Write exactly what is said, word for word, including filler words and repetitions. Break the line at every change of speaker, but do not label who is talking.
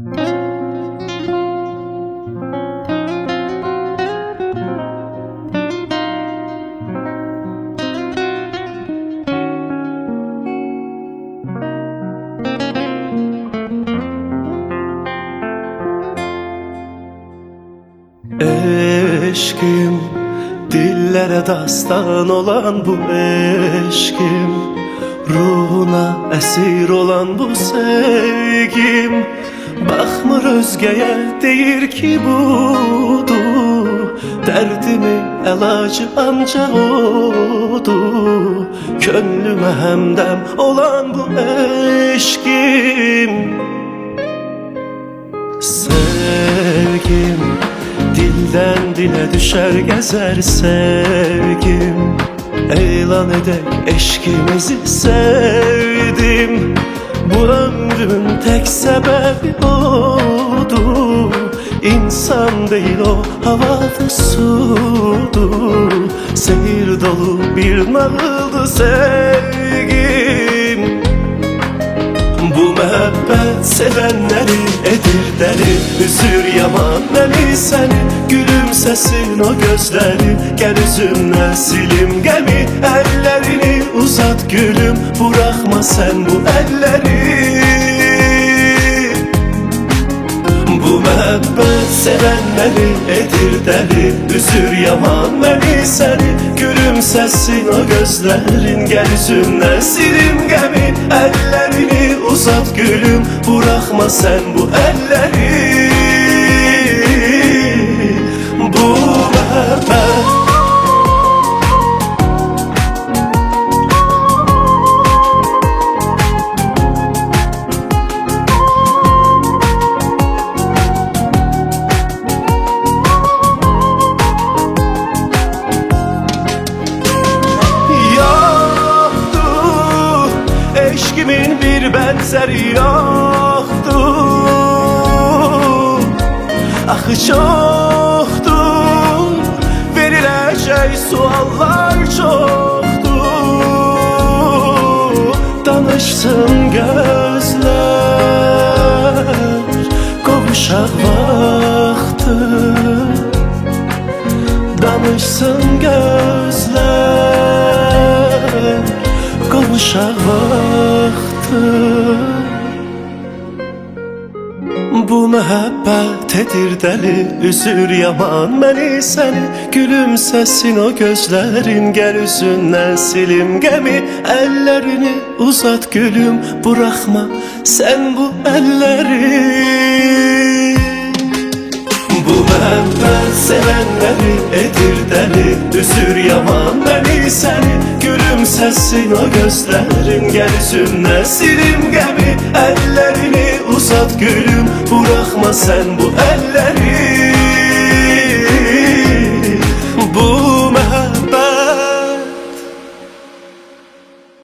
Eşkim, dillere dastan olan bu eşkim, ruhuna esir olan bu sevgim, bakmır özgeye deyir ki budur, derdimi elacı ancak odur. Könlüme hemdem olan bu eşkim, sevgim, dilden dile düşer gezer sevgim. Elan edek eşkimizi sevdim. Bu ömrümün tek sebebi odur. İnsan değil o havada sudur. Seyir dolu bir nağıldı sevgim. Bu mehabbet sevenleri edir deli, üzür yaman beni seni. Gülümsesin o gözleri, gel üzümden silim gemi. Ellerini uzat gülüm, bırakma sen bu elleri. Bu mehabbet sevenleri edir deli, üzür yaman beni seni. Gülümsesin o gözlerin, gel üzümden silim gemi. Ellerini uzat gülüm, bırakma sen bu elleri. Bu mehabbet eşkimin bir benzeri yoktu. Ahı çoktu, verilecek suallar çoktu. Danışsın gözler, kavuşak vakti. Danışsın gözler, kavuşak vakti. Bu mehabbet edir deli, üzür yaman beni seni. Gülümsesin o gözlerin, gel üzünden silim gemi. Ellerini uzat gülüm, bırakma sen bu elleri. Bu mehabbet sevenleri edir deli, üzür yaman beni seni. Gülümsesin o gözlerin, gel üzümden silim gemi. Ellerini uzat gülüm, bırakma sen bu elleri.